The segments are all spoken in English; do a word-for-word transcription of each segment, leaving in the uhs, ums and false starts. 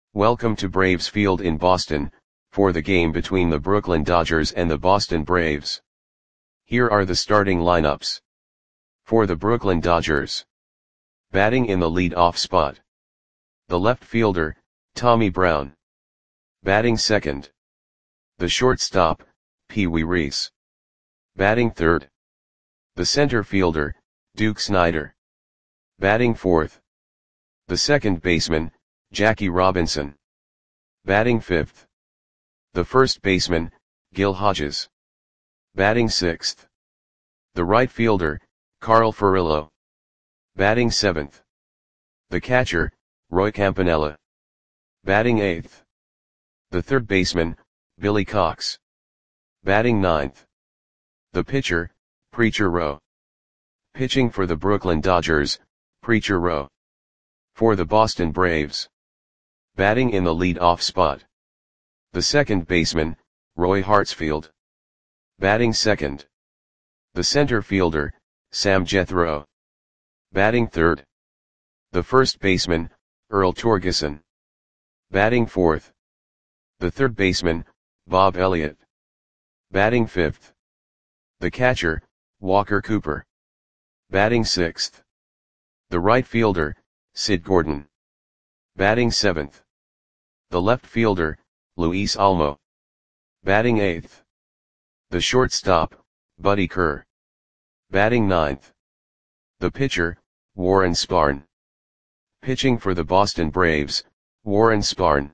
Welcome to Braves Field in Boston, for the game between the Brooklyn Dodgers and the Boston Braves. Here are the starting lineups. For the Brooklyn Dodgers. Batting in the lead-off spot. The left fielder, Tommy Brown. Batting second. The shortstop, Pee Wee Reese. Batting third. The center fielder, Duke Snider. Batting fourth. The second baseman, Jackie Robinson. Batting fifth. The first baseman, Gil Hodges. Batting sixth. The right fielder, Carl Furillo. Batting seventh. The catcher, Roy Campanella. Batting eighth. The third baseman, Billy Cox. Batting ninth. The pitcher, Preacher Rowe. Pitching for the Brooklyn Dodgers, Preacher Rowe. For the Boston Braves. Batting in the lead-off spot. The second baseman, Roy Hartsfield. Batting second. The center fielder, Sam Jethro. Batting third. The first baseman, Earl Torgeson. Batting fourth. The third baseman, Bob Elliott. Batting fifth. The catcher, Walker Cooper. Batting sixth. The right fielder, Sid Gordon. Batting seventh. The left fielder, Luis Almo. Batting eighth. The shortstop, Buddy Kerr. Batting ninth. The pitcher, Warren Spahn. Pitching for the Boston Braves, Warren Spahn.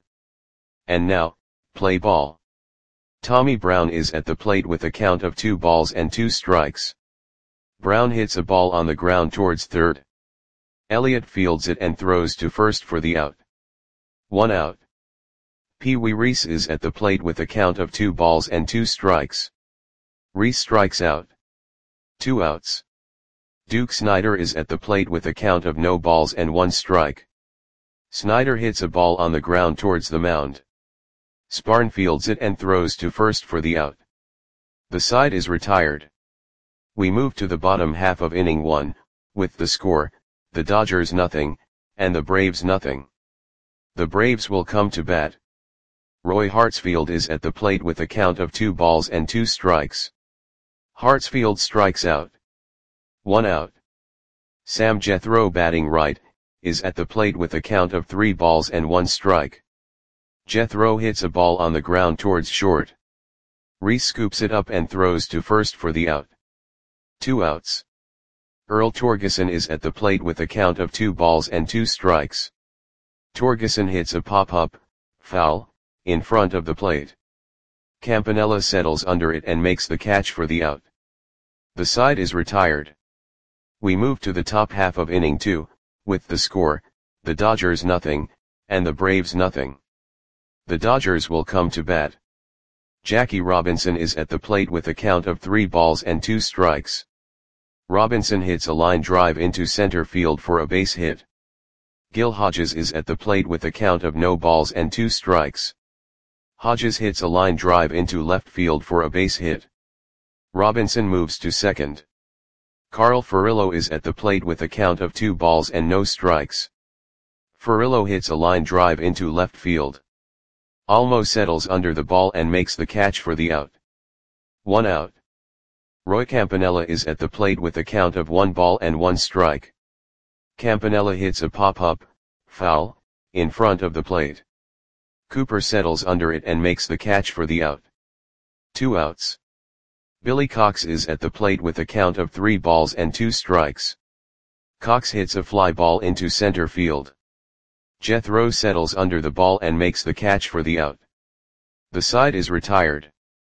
And now, play ball. Tommy Brown is at the plate with a count of two balls and two strikes. Brown hits a ball on the ground towards third. Elliott fields it and throws to first for the out. One out. Pee Wee Reese is at the plate with a count of two balls and two strikes. Reese strikes out. Two outs. Duke Snider is at the plate with a count of no balls and one strike. Snider hits a ball on the ground towards the mound. Spahn fields it and throws to first for the out. The side is retired. We move to the bottom half of inning one, with the score, the Dodgers nothing, and the Braves nothing. The Braves will come to bat. Roy Hartsfield is at the plate with a count of two balls and two strikes. Hartsfield strikes out. One out. Sam Jethro, batting right, is at the plate with a count of three balls and one strike. Jethro hits a ball on the ground towards short. Reese scoops it up and throws to first for the out. Two outs. Earl Torgeson is at the plate with a count of two balls and two strikes. Torgeson hits a pop-up, foul, in front of the plate. Campanella settles under it and makes the catch for the out. The side is retired. We move to the top half of inning two, with the score, the Dodgers nothing, and the Braves nothing. The Dodgers will come to bat. Jackie Robinson is at the plate with a count of three balls and two strikes. Robinson hits a line drive into center field for a base hit. Gil Hodges is at the plate with a count of no balls and two strikes. Hodges hits a line drive into left field for a base hit. Robinson moves to second. Carl Furillo is at the plate with a count of two balls and no strikes. Furillo hits a line drive into left field. Almo settles under the ball and makes the catch for the out. One out. Roy Campanella is at the plate with a count of one ball and one strike. Campanella hits a pop-up, foul, in front of the plate. Cooper settles under it and makes the catch for the out. Two outs. Billy Cox is at the plate with a count of three balls and two strikes. Cox hits a fly ball into center field. Jethro settles under the ball and makes the catch for the out. The side is retired.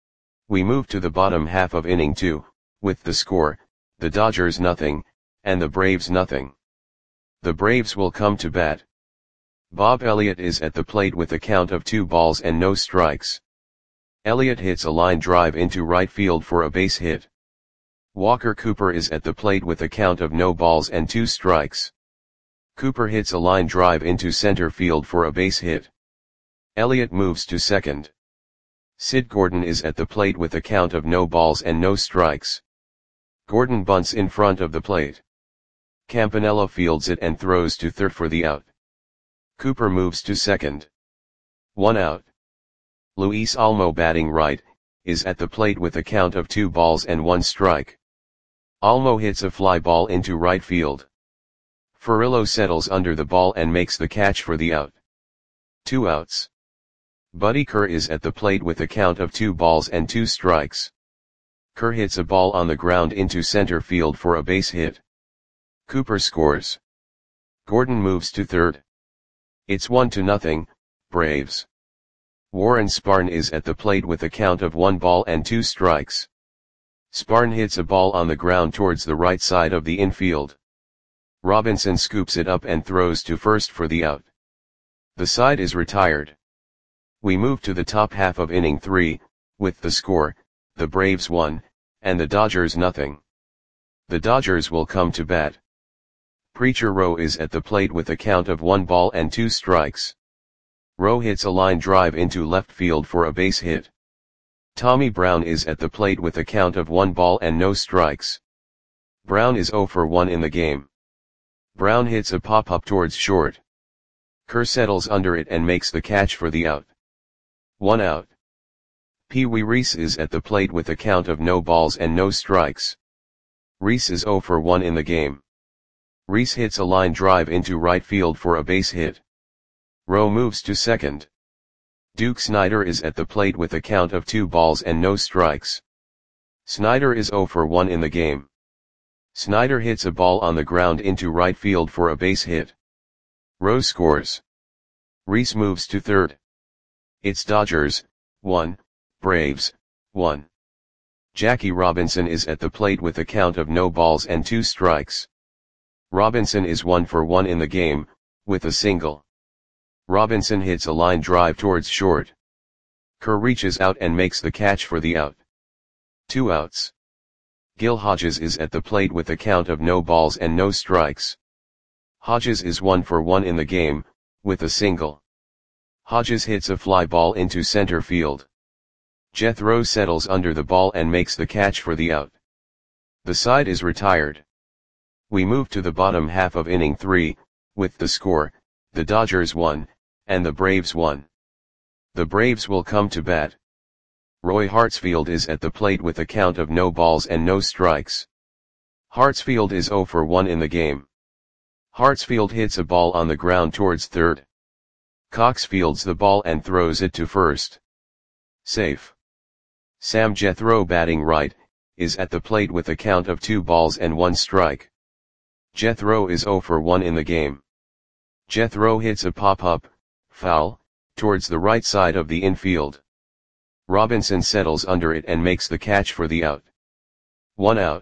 We move to the bottom half of inning two, with the score, the Dodgers nothing, and the Braves nothing. The Braves will come to bat. Bob Elliott is at the plate with a count of two balls and no strikes. Elliott hits a line drive into right field for a base hit. Walker Cooper is at the plate with a count of no balls and two strikes. Cooper hits a line drive into center field for a base hit. Elliott moves to second. Sid Gordon is at the plate with a count of no balls and no strikes. Gordon bunts in front of the plate. Campanella fields it and throws to third for the out. Cooper moves to second. One out. Luis Olmo batting right, is at the plate with a count of two balls and one strike. Olmo hits a fly ball into right field. Furillo settles under the ball and makes the catch for the out. Two outs. Buddy Kerr is at the plate with a count of two balls and two strikes. Kerr hits a ball on the ground into center field for a base hit. Cooper scores. Gordon moves to third. It's one to nothing, Braves. Warren Spahn is at the plate with a count of one ball and two strikes. Spahn hits a ball on the ground towards the right side of the infield. Robinson scoops it up and throws to first for the out. The side is retired. We move to the top half of inning three, with the score, the Braves one, and the Dodgers nothing. The Dodgers will come to bat. Preacher Rowe is at the plate with a count of one ball and two strikes. Rowe hits a line drive into left field for a base hit. Tommy Brown is at the plate with a count of one ball and no strikes. Brown is oh for one in the game. Brown hits a pop-up towards short. Kerr settles under it and makes the catch for the out. One out. Pee Wee Reese is at the plate with a count of no balls and no strikes. Reese is oh for one in the game. Reese hits a line drive into right field for a base hit. Rowe moves to second. Duke Snider is at the plate with a count of two balls and no strikes. Snider is oh for one in the game. Snider hits a ball on the ground into right field for a base hit. Rowe scores. Reese moves to third. It's Dodgers, one, Braves, one. Jackie Robinson is at the plate with a count of no balls and two strikes. Robinson is one for one in the game, with a single. Robinson hits a line drive towards short. Kerr reaches out and makes the catch for the out. Two outs. Gil Hodges is at the plate with a count of no balls and no strikes. Hodges is one for one in the game, with a single. Hodges hits a fly ball into center field. Jethro settles under the ball and makes the catch for the out. The side is retired. We move to the bottom half of inning three, with the score, the Dodgers one, and the Braves one. The Braves will come to bat. Roy Hartsfield is at the plate with a count of no balls and no strikes. Hartsfield is oh for one in the game. Hartsfield hits a ball on the ground towards third. Cox fields the ball and throws it to first. Safe. Sam Jethro batting right, is at the plate with a count of two balls and one strike. Jethro is oh for one in the game. Jethro hits a pop-up, foul, towards the right side of the infield. Robinson settles under it and makes the catch for the out. One out.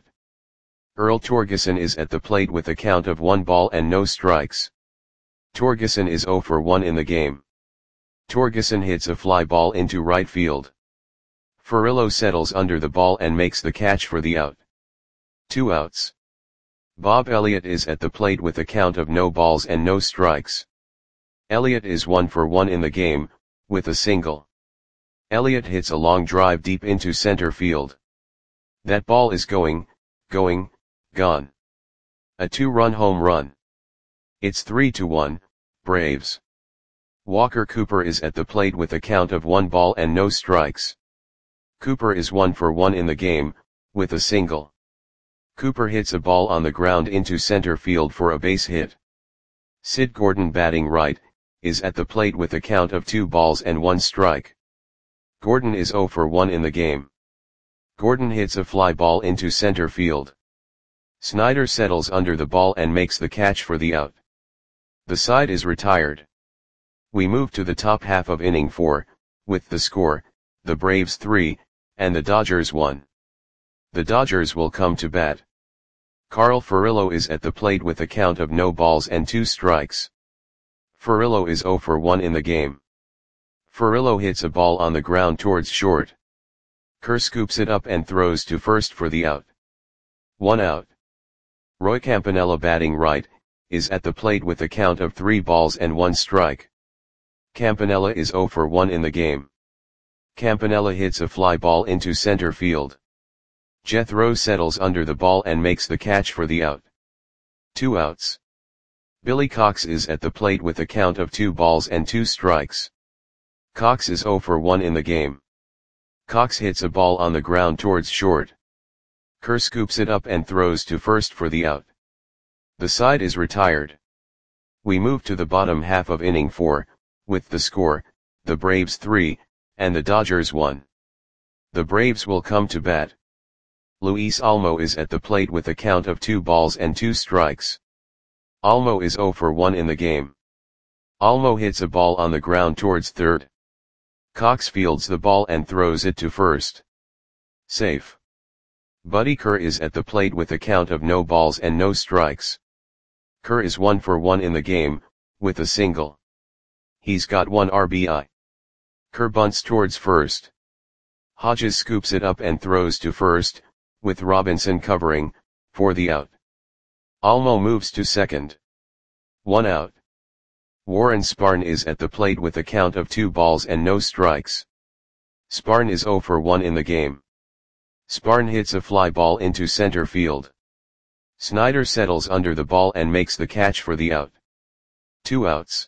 Earl Torgeson is at the plate with a count of one ball and no strikes. Torgeson is oh for one in the game. Torgeson hits a fly ball into right field. Furillo settles under the ball and makes the catch for the out. Two outs. Bob Elliott is at the plate with a count of no balls and no strikes. Elliott is one for one in the game, with a single. Elliott hits a long drive deep into center field. That ball is going, going, gone. A two-run home run. It's three to one, Braves. Walker Cooper is at the plate with a count of one ball and no strikes. Cooper is one for one in the game, with a single. Cooper hits a ball on the ground into center field for a base hit. Sid Gordon batting right, is at the plate with a count of two balls and one strike. Gordon is oh for one in the game. Gordon hits a fly ball into center field. Snider settles under the ball and makes the catch for the out. The side is retired. We move to the top half of inning four, with the score, the Braves three, and the Dodgers one. The Dodgers will come to bat. Carl Furillo is at the plate with a count of no balls and two strikes. Furillo is oh for one in the game. Furillo hits a ball on the ground towards short. Kerr scoops it up and throws to first for the out. One out. Roy Campanella batting right, is at the plate with a count of three balls and one strike. Campanella is oh for one in the game. Campanella hits a fly ball into center field. Jethro settles under the ball and makes the catch for the out. Two outs. Billy Cox is at the plate with a count of two balls and two strikes. Cox is zero for one in the game. Cox hits a ball on the ground towards short. Kerr scoops it up and throws to first for the out. The side is retired. We move to the bottom half of inning four, with the score, the Braves three, and the Dodgers one. The Braves will come to bat. Luis Olmo is at the plate with a count of two balls and two strikes. Olmo is zero for one in the game. Olmo hits a ball on the ground towards third. Cox fields the ball and throws it to first. Safe. Buddy Kerr is at the plate with a count of no balls and no strikes. Kerr is one for one in the game, with a single. He's got one R B I. Kerr bunts towards first. Hodges scoops it up and throws to first, with Robinson covering, for the out. Olmo moves to second. One out. Warren Spahn is at the plate with a count of two balls and no strikes. Spahn is zero for one in the game. Spahn hits a fly ball into center field. Snyder settles under the ball and makes the catch for the out. Two outs.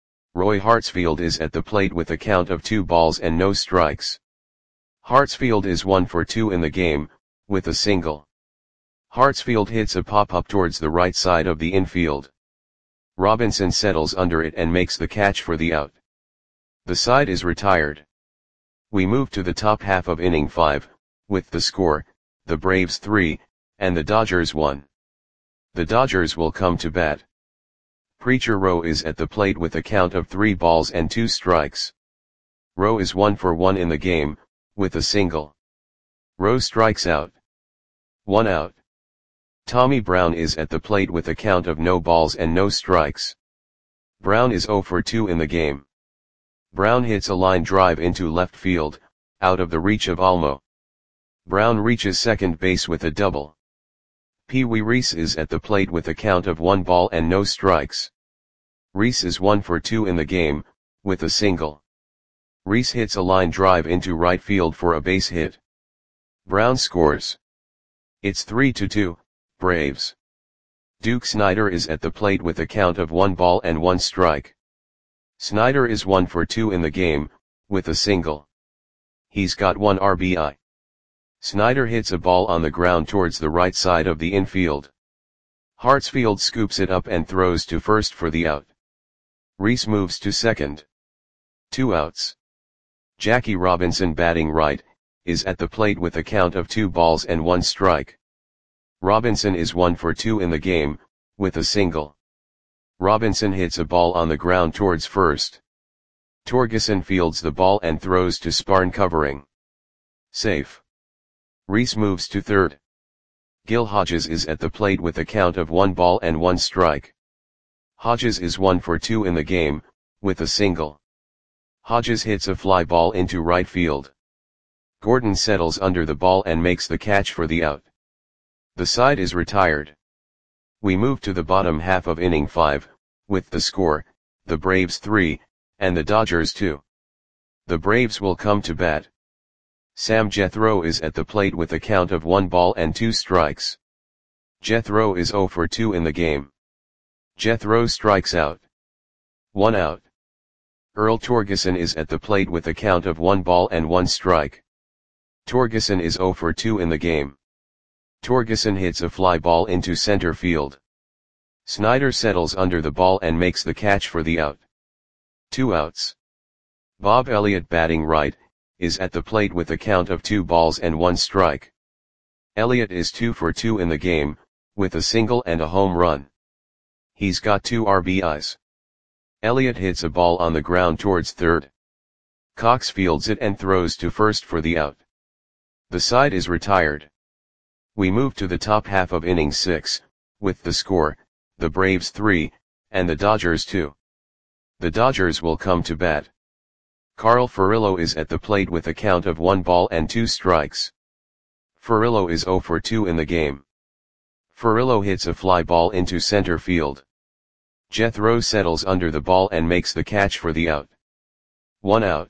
Roy Hartsfield is at the plate with a count of two balls and no strikes. Hartsfield is one for two in the game, with a single. Hartsfield hits a pop-up towards the right side of the infield. Robinson settles under it and makes the catch for the out. The side is retired. We move to the top half of inning five, with the score, the Braves three, and the Dodgers one. The Dodgers will come to bat. Preacher Rowe is at the plate with a count of three balls and two strikes. Rowe is one for one in the game, with a single. Rowe strikes out. One out. Tommy Brown is at the plate with a count of no balls and no strikes. Brown is zero for two in the game. Brown hits a line drive into left field, out of the reach of Olmo. Brown reaches second base with a double. Pee Wee Reese is at the plate with a count of one ball and no strikes. Reese is one for two in the game, with a single. Reese hits a line drive into right field for a base hit. Brown scores. It's three to two. Braves. Duke Snider is at the plate with a count of one ball and one strike. Snider is one for two in the game, with a single. He's got one R B I. Snider hits a ball on the ground towards the right side of the infield. Hartsfield scoops it up and throws to first for the out. Reese moves to second. Two outs. Jackie Robinson, batting right, is at the plate with a count of two balls and one strike. Robinson is one for two in the game, with a single. Robinson hits a ball on the ground towards first. Torgeson fields the ball and throws to Spahn covering. Safe. Reese moves to third. Gil Hodges is at the plate with a count of one ball and one strike. Hodges is one for two in the game, with a single. Hodges hits a fly ball into right field. Gordon settles under the ball and makes the catch for the out. The side is retired. We move to the bottom half of inning five, with the score, the Braves three, and the Dodgers two. The Braves will come to bat. Sam Jethro is at the plate with a count of one ball and two strikes. Jethro is zero for two in the game. Jethro strikes out. One out. Earl Torgeson is at the plate with a count of one ball and one strike. Torgeson is zero for two in the game. Torgeson hits a fly ball into center field. Snyder settles under the ball and makes the catch for the out. Two outs. Bob Elliott, batting right, is at the plate with a count of two balls and one strike. Elliott is two for two in the game, with a single and a home run. He's got two R B Is. Elliott hits a ball on the ground towards third. Cox fields it and throws to first for the out. The side is retired. We move to the top half of inning six, with the score, the Braves three, and the Dodgers two. The Dodgers will come to bat. Carl Furillo is at the plate with a count of one ball and two strikes. Furillo is zero for two in the game. Furillo hits a fly ball into center field. Jethro settles under the ball and makes the catch for the out. One out.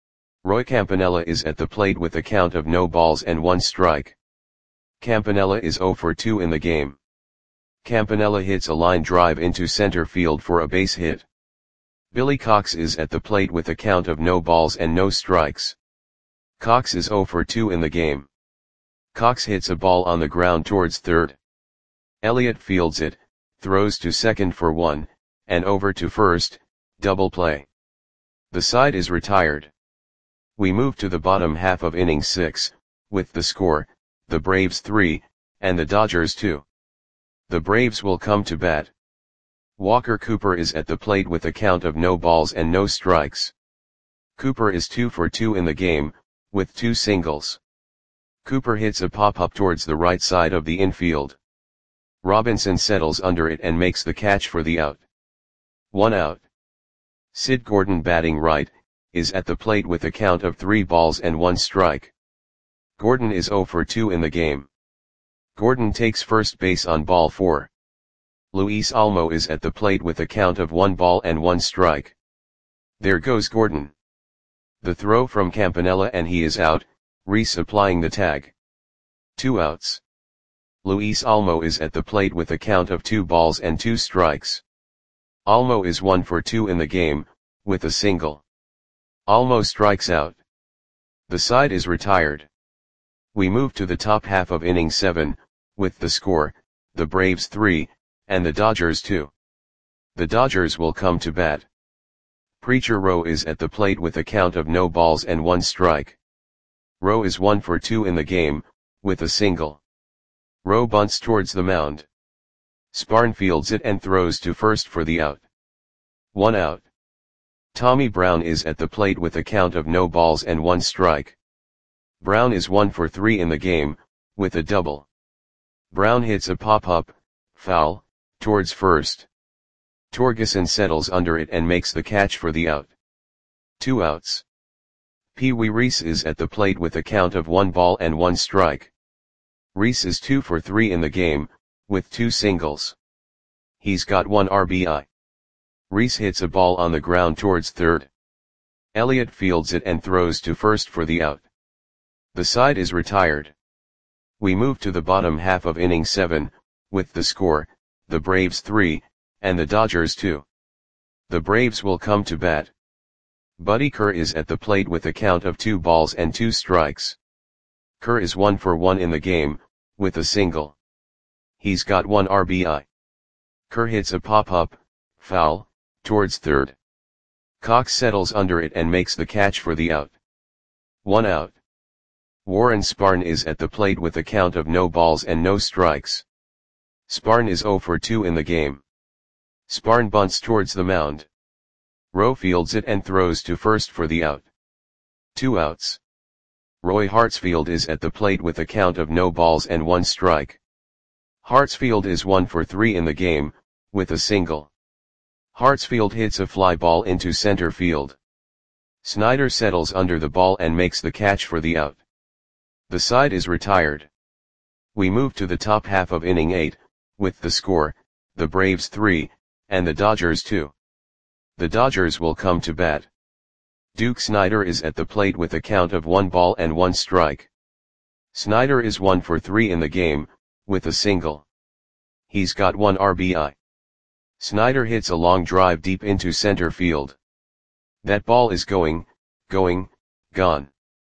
Roy Campanella is at the plate with a count of no balls and one strike. Campanella is zero for two in the game. Campanella hits a line drive into center field for a base hit. Billy Cox is at the plate with a count of no balls and no strikes. Cox is zero for two in the game. Cox hits a ball on the ground towards third. Elliott fields it, throws to second for one, and over to first, double play. The side is retired. We move to the bottom half of inning six, with the score, the Braves three, and the Dodgers two. The Braves will come to bat. Walker Cooper is at the plate with a count of no balls and no strikes. Cooper is two for two in the game, with two singles. Cooper hits a pop-up towards the right side of the infield. Robinson settles under it and makes the catch for the out. One out. Sid Gordon, batting right, is at the plate with a count of three balls and one strike. Gordon is zero for two in the game. Gordon takes first base on ball four. Luis Almo is at the plate with a count of one ball and one strike. There goes Gordon. The throw from Campanella and he is out, Reese applying the tag. Two outs. Luis Almo is at the plate with a count of two balls and two strikes. Almo is one for two in the game, with a single. Almo strikes out. The side is retired. We move to the top half of inning seven, with the score, the Braves three, and the Dodgers two. The Dodgers will come to bat. Preacher Rowe is at the plate with a count of no balls and one strike. Rowe is one for two in the game, with a single. Rowe bunts towards the mound. Sparn fields it and throws to first for the out. One out. Tommy Brown is at the plate with a count of no balls and one strike. Brown is one for three in the game, with a double. Brown hits a pop-up, foul, towards first. Torgeson settles under it and makes the catch for the out. Two outs. Pee Wee Reese is at the plate with a count of one ball and one strike. Reese is two for three in the game, with two singles. He's got one R B I. Reese hits a ball on the ground towards third. Elliott fields it and throws to first for the out. The side is retired. We move to the bottom half of inning seven, with the score, the Braves three, and the Dodgers two. The Braves will come to bat. Buddy Kerr is at the plate with a count of two balls and two strikes. Kerr is one for one in the game, with a single. He's got one R B I. Kerr hits a pop-up, foul, towards third. Cox settles under it and makes the catch for the out. One out. Warren Sparn is at the plate with a count of no balls and no strikes. Sparn is zero for two in the game. Sparn bunts towards the mound. Rowe fields it and throws to first for the out. Two outs. Roy Hartsfield is at the plate with a count of no balls and one strike. Hartsfield is one for three in the game, with a single. Hartsfield hits a fly ball into center field. Snyder settles under the ball and makes the catch for the out. The side is retired. We move to the top half of inning eight, with the score, the Braves three, and the Dodgers two. The Dodgers will come to bat. Duke Snyder is at the plate with a count of one ball and one strike. Snyder is one for three in the game, with a single. He's got one R B I. Snyder hits a long drive deep into center field. That ball is going, going, gone.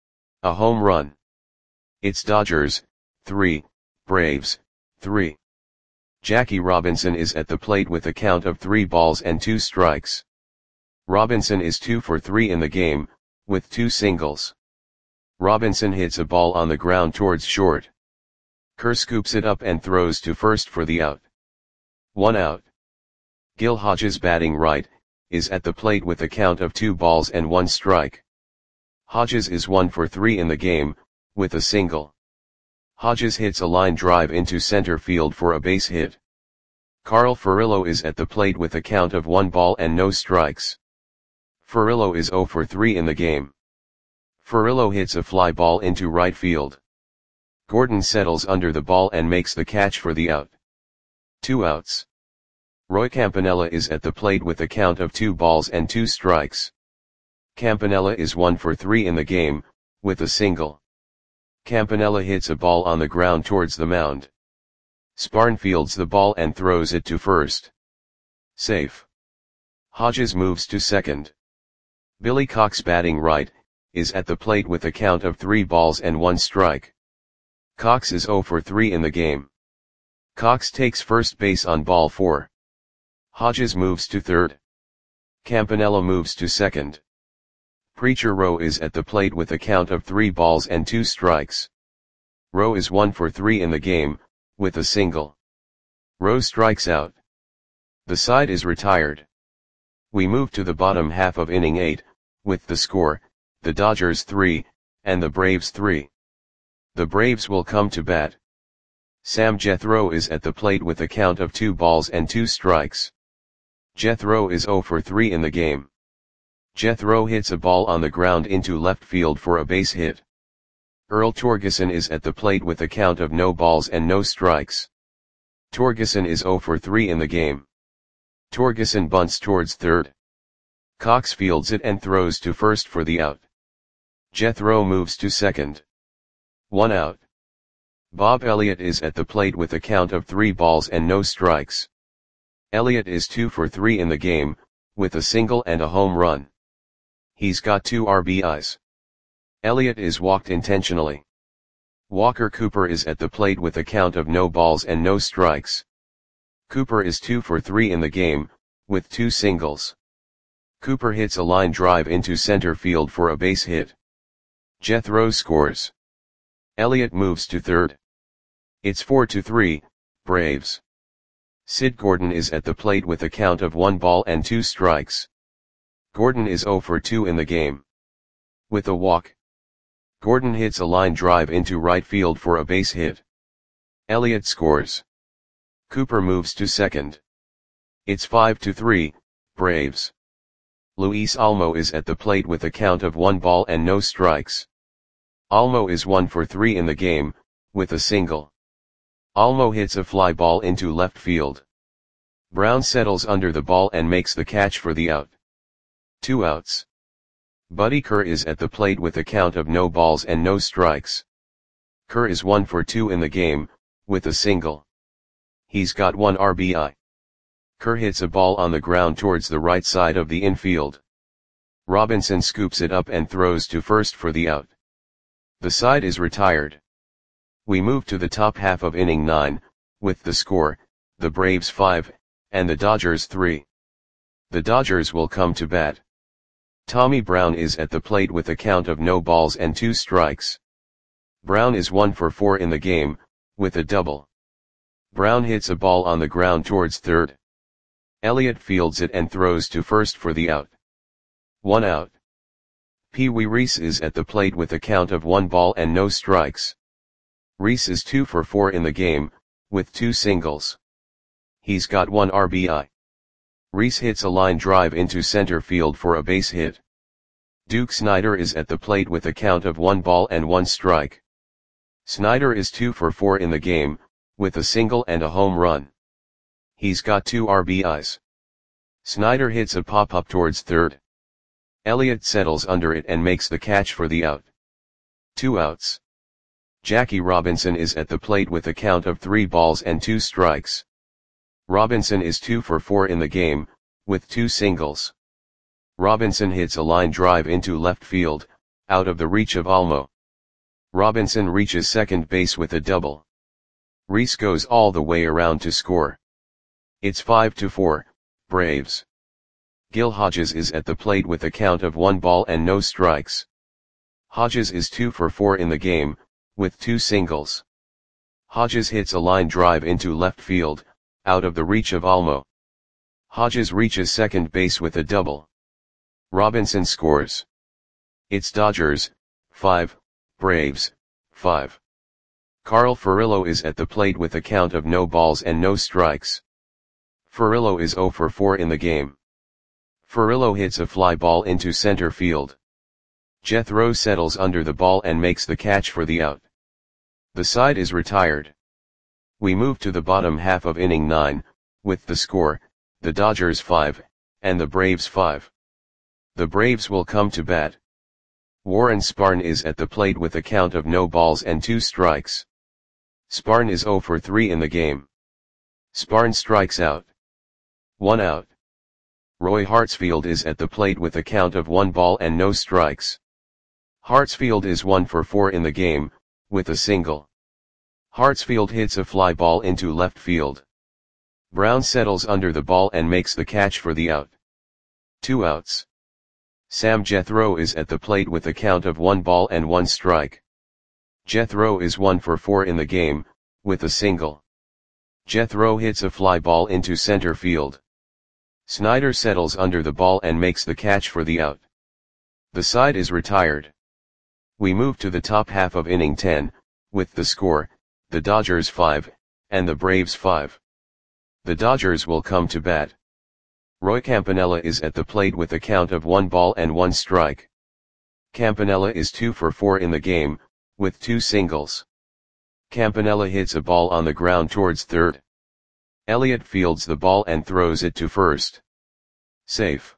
A home run. It's Dodgers, three, Braves, three. Jackie Robinson is at the plate with a count of three balls and two strikes. Robinson is two for three in the game, with two singles. Robinson hits a ball on the ground towards short. Kerr scoops it up and throws to first for the out. One out. Gil Hodges, batting right, is at the plate with a count of two balls and one strike. Hodges is one for three in the game, with a single. Hodges hits a line drive into center field for a base hit. Carl Furillo is at the plate with a count of one ball and no strikes. Furillo is zero for three in the game. Furillo hits a fly ball into right field. Gordon settles under the ball and makes the catch for the out. Two outs. Roy Campanella is at the plate with a count of two balls and two strikes. Campanella is one for three in the game, with a single. Campanella hits a ball on the ground towards the mound. Sparn fields the ball and throws it to first. Safe. Hodges moves to second. Billy Cox, batting right, is at the plate with a count of three balls and one strike. Cox is oh for three in the game. Cox takes first base on ball four. Hodges moves to third. Campanella moves to second. Preacher Rowe is at the plate with a count of three balls and two strikes. Rowe is one for three in the game, with a single. Rowe strikes out. The side is retired. We move to the bottom half of inning eight, with the score, the Dodgers three, and the Braves three. The Braves will come to bat. Sam Jethro is at the plate with a count of two balls and two strikes. Jethro is oh for three in the game. Jethro hits a ball on the ground into left field for a base hit. Earl Torgeson is at the plate with a count of no balls and no strikes. Torgeson is oh for three in the game. Torgeson bunts towards third. Cox fields it and throws to first for the out. Jethro moves to second. One out. Bob Elliott is at the plate with a count of three balls and no strikes. Elliott is two for three in the game, with a single and a home run. He's got two R B Is. Elliott is walked intentionally. Walker Cooper is at the plate with a count of no balls and no strikes. Cooper is two for three in the game, with two singles. Cooper hits a line drive into center field for a base hit. Jethro scores. Elliott moves to third. It's four to three, Braves. Sid Gordon is at the plate with a count of one ball and two strikes. Gordon is oh for two in the game. With a walk. Gordon hits a line drive into right field for a base hit. Elliott scores. Cooper moves to second. It's five to three, Braves. Luis Almo is at the plate with a count of one ball and no strikes. Almo is one for three in the game, with a single. Almo hits a fly ball into left field. Brown settles under the ball and makes the catch for the out. Two outs. Buddy Kerr is at the plate with a count of no balls and no strikes. Kerr is one for two in the game, with a single. He's got one R B I. Kerr hits a ball on the ground towards the right side of the infield. Robinson scoops it up and throws to first for the out. The side is retired. We move to the top half of inning nine, with the score, the Braves five, and the Dodgers three. The Dodgers will come to bat. Tommy Brown is at the plate with a count of no balls and two strikes. Brown is one for four in the game, with a double. Brown hits a ball on the ground towards third. Elliott fields it and throws to first for the out. One out. Pee Wee Reese is at the plate with a count of one ball and no strikes. Reese is two for four in the game, with two singles. He's got one R B I. Reese hits a line drive into center field for a base hit. Duke Snider is at the plate with a count of one ball and one strike. Snider is two for four in the game, with a single and a home run. He's got two R B Is. Snider hits a pop-up towards third. Elliott settles under it and makes the catch for the out. Two outs. Jackie Robinson is at the plate with a count of three balls and two strikes. Robinson is two for four in the game, with two singles. Robinson hits a line drive into left field, out of the reach of Almo. Robinson reaches second base with a double. Reese goes all the way around to score. It's five to four, Braves. Gil Hodges is at the plate with a count of one ball and no strikes. Hodges is two for four in the game, with two singles. Hodges hits a line drive into left field, out of the reach of Almo. Hodges reaches second base with a double. Robinson scores. It's Dodgers, five, Braves, five. Carl Furillo is at the plate with a count of no balls and no strikes. Furillo is oh for four in the game. Furillo hits a fly ball into center field. Jethro settles under the ball and makes the catch for the out. The side is retired. We move to the bottom half of inning nine, with the score, the Dodgers five, and the Braves five. The Braves will come to bat. Warren Spahn is at the plate with a count of no balls and two strikes. Spahn is oh for three in the game. Spahn strikes out. One out. Roy Hartsfield is at the plate with a count of one ball and no strikes. Hartsfield is one for four in the game, with a single. Hartsfield hits a fly ball into left field. Brown settles under the ball and makes the catch for the out. Two outs. Sam Jethro is at the plate with a count of one ball and one strike. Jethro is one for four in the game, with a single. Jethro hits a fly ball into center field. Snyder settles under the ball and makes the catch for the out. The side is retired. We move to the top half of inning ten, with the score, the Dodgers five, and the Braves five. The Dodgers will come to bat. Roy Campanella is at the plate with a count of one ball and one strike. Campanella is two for four in the game, with two singles. Campanella hits a ball on the ground towards third. Elliott fields the ball and throws it to first. Safe.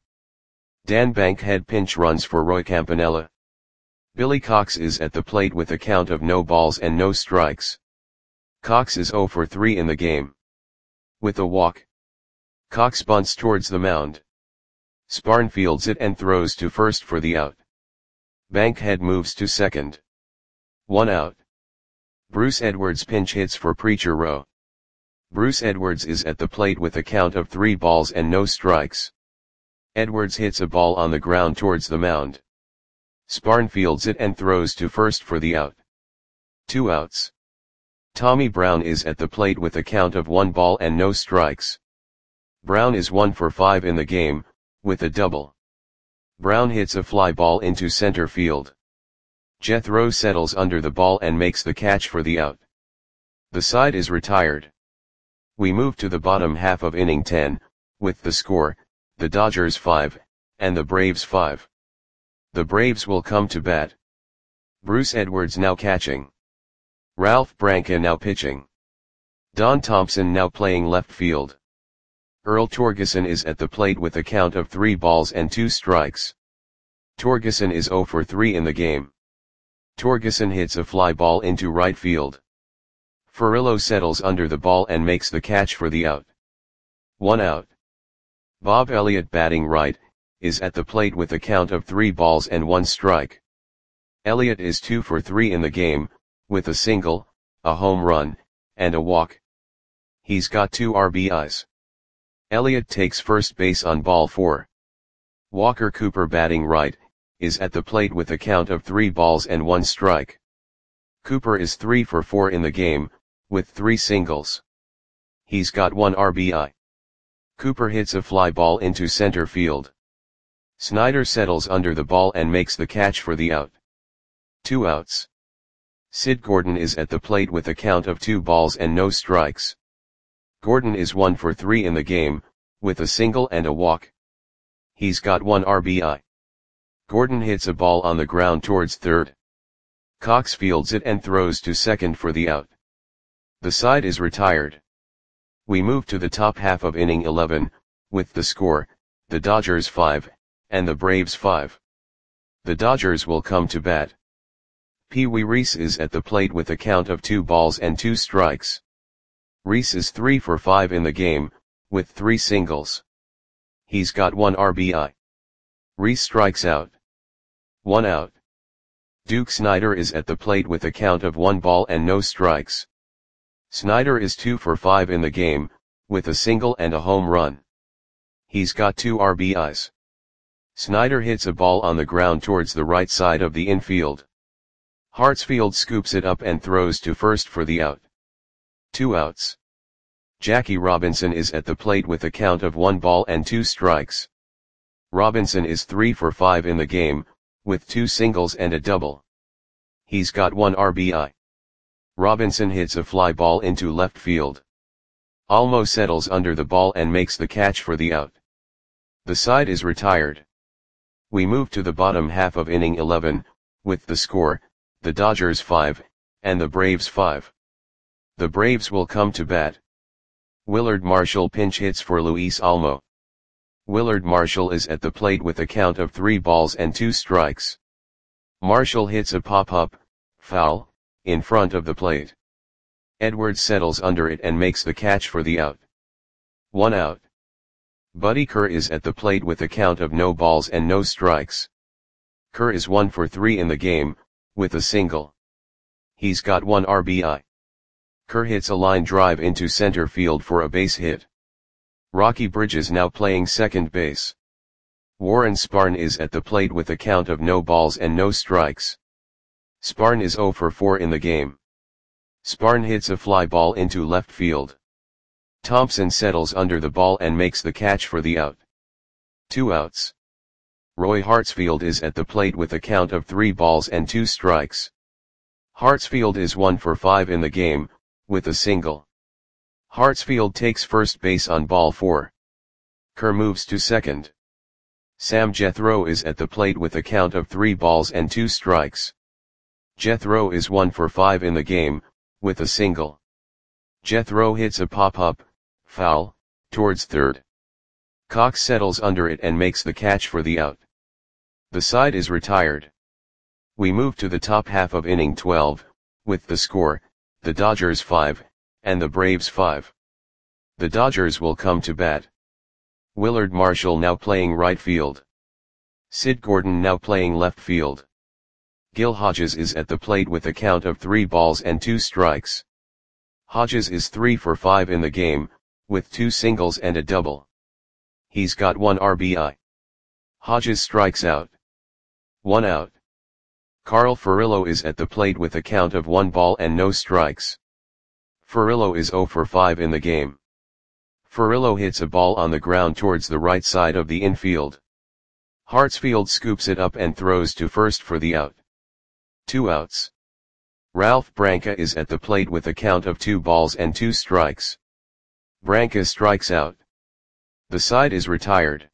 Dan Bankhead pinch runs for Roy Campanella. Billy Cox is at the plate with a count of no balls and no strikes. Cox is zero for three in the game. With a walk, Cox bunts towards the mound. Sparn fields it and throws to first for the out. Bankhead moves to second. One out. Bruce Edwards pinch hits for Preacher Row. Bruce Edwards is at the plate with a count of three balls and no strikes. Edwards hits a ball on the ground towards the mound. Sparn fields it and throws to first for the out. Two outs. Tommy Brown is at the plate with a count of one ball and no strikes. Brown is one for five in the game, with a double. Brown hits a fly ball into center field. Jethro settles under the ball and makes the catch for the out. The side is retired. We move to the bottom half of inning ten, with the score, the Dodgers five, and the Braves five. The Braves will come to bat. Bruce Edwards now catching. Ralph Branca now pitching. Don Thompson now playing left field. Earl Torgeson is at the plate with a count of three balls and two strikes. Torgeson is zero for three in the game. Torgeson hits a fly ball into right field. Furillo settles under the ball and makes the catch for the out. One out. Bob Elliott batting right, is at the plate with a count of three balls and one strike. Elliott is two for three in the game, with a single, a home run, and a walk. He's got two R B Is. Elliott takes first base on ball four. Walker Cooper batting right, is at the plate with a count of three balls and one strike. Cooper is three for four in the game, with three singles. He's got one R B I. Cooper hits a fly ball into center field. Snyder settles under the ball and makes the catch for the out. Two outs. Sid Gordon is at the plate with a count of two balls and no strikes. Gordon is one for three in the game, with a single and a walk. He's got one R B I. Gordon hits a ball on the ground towards third. Cox fields it and throws to second for the out. The side is retired. We move to the top half of inning eleven, with the score, the Dodgers five, and the Braves five. The Dodgers will come to bat. Pee Wee Reese is at the plate with a count of two balls and two strikes. Reese is three for five in the game, with three singles. He's got one R B I. Reese strikes out. One out. Duke Snyder is at the plate with a count of one ball and no strikes. Snyder is two for five in the game, with a single and a home run. He's got two R B Is. Snyder hits a ball on the ground towards the right side of the infield. Hartsfield scoops it up and throws to first for the out. Two outs. Jackie Robinson is at the plate with a count of one ball and two strikes. Robinson is three for five in the game, with two singles and a double. He's got one R B I. Robinson hits a fly ball into left field. Almo settles under the ball and makes the catch for the out. The side is retired. We move to the bottom half of inning eleven, with the score, the Dodgers five, and the Braves five. The Braves will come to bat. Willard Marshall pinch hits for Luis Almo. Willard Marshall is at the plate with a count of three balls and two strikes. Marshall hits a pop-up, foul, in front of the plate. Edwards settles under it and makes the catch for the out. One out. Buddy Kerr is at the plate with a count of no balls and no strikes. Kerr is one for three in the game, with a single. He's got one R B I. Kerr hits a line drive into center field for a base hit. Rocky Bridges now playing second base. Warren Spahn is at the plate with a count of no balls and no strikes. Spahn is zero for four in the game. Spahn hits a fly ball into left field. Thompson settles under the ball and makes the catch for the out. Two outs. Roy Hartsfield is at the plate with a count of three balls and two strikes. Hartsfield is one for five in the game, with a single. Hartsfield takes first base on ball four. Kerr moves to second. Sam Jethro is at the plate with a count of three balls and two strikes. Jethro is one for five in the game, with a single. Jethro hits a pop-up, foul, towards third. Cox settles under it and makes the catch for the out. The side is retired. We move to the top half of inning twelve, with the score, the Dodgers five, and the Braves five. The Dodgers will come to bat. Willard Marshall now playing right field. Sid Gordon now playing left field. Gil Hodges is at the plate with a count of three balls and two strikes. Hodges is three for five in the game, with two singles and a double. He's got one R B I. Hodges strikes out. One out. Carl Furillo is at the plate with a count of one ball and no strikes. Furillo is zero for five in the game. Furillo hits a ball on the ground towards the right side of the infield. Hartsfield scoops it up and throws to first for the out. Two outs. Ralph Branca is at the plate with a count of two balls and two strikes. Branca strikes out. The side is retired.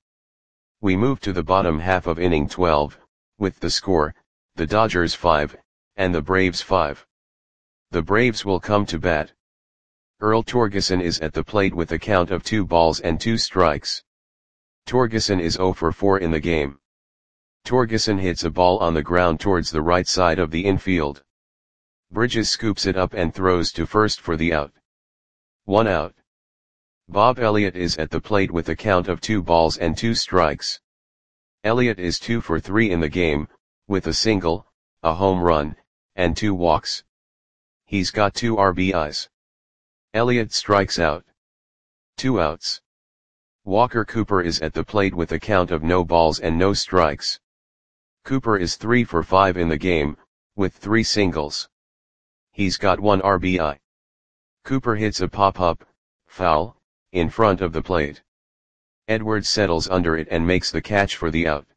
We move to the bottom half of inning twelve, with the score, the Dodgers five, and the Braves five. The Braves will come to bat. Earl Torgeson is at the plate with a count of two balls and two strikes. Torgeson is zero for four in the game. Torgeson hits a ball on the ground towards the right side of the infield. Bridges scoops it up and throws to first for the out. One out. Bob Elliott is at the plate with a count of two balls and two strikes. Elliott is two for three in the game, with a single, a home run, and two walks. He's got two R B Is. Elliott strikes out. Two outs. Walker Cooper is at the plate with a count of no balls and no strikes. Cooper is three for five in the game, with three singles. He's got one R B I. Cooper hits a pop-up, foul, in front of the plate. Edwards settles under it and makes the catch for the out.